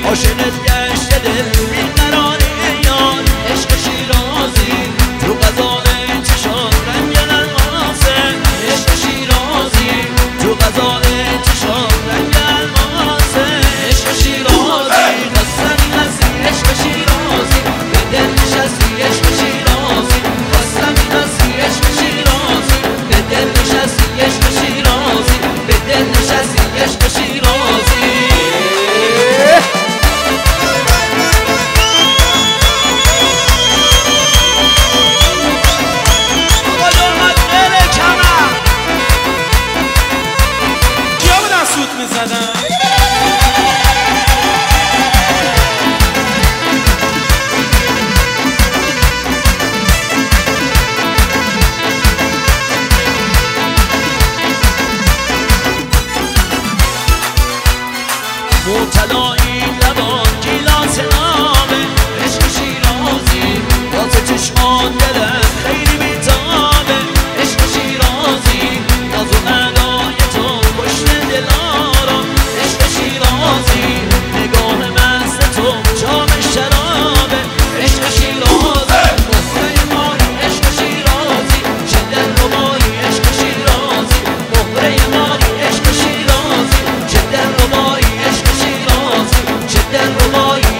عاشقت گشت دل بیقرار یار، عشق شیرازی تو غزال چشات رنگ الماسه، عشق شیرازی تو غزال چشات رنگ الماسه، عشق شیرازی خستمی هستی عشق شیرازی، به دل نشستی عشق شیرازی، خستمی هستی عشق شیرازی، به دل نشستی عشق شیرازی، به دل نشستی عشق شیرازی. مبتلایی لبان گیلاس نامه، عشق شیرازی باز چشمان دلم خیلی بیتابه، عشق شیرازی ناز و ادای تو کشته دلارم، عشق شیرازی نگاه مست تو جام شرابه، عشق شیرازی مهره ماری عشق شیرازی، چه دلربایی عشق شیرازی، مهره ماری عشق شیرازی، چه دلربایی عشق شیرازی، چه دلربایی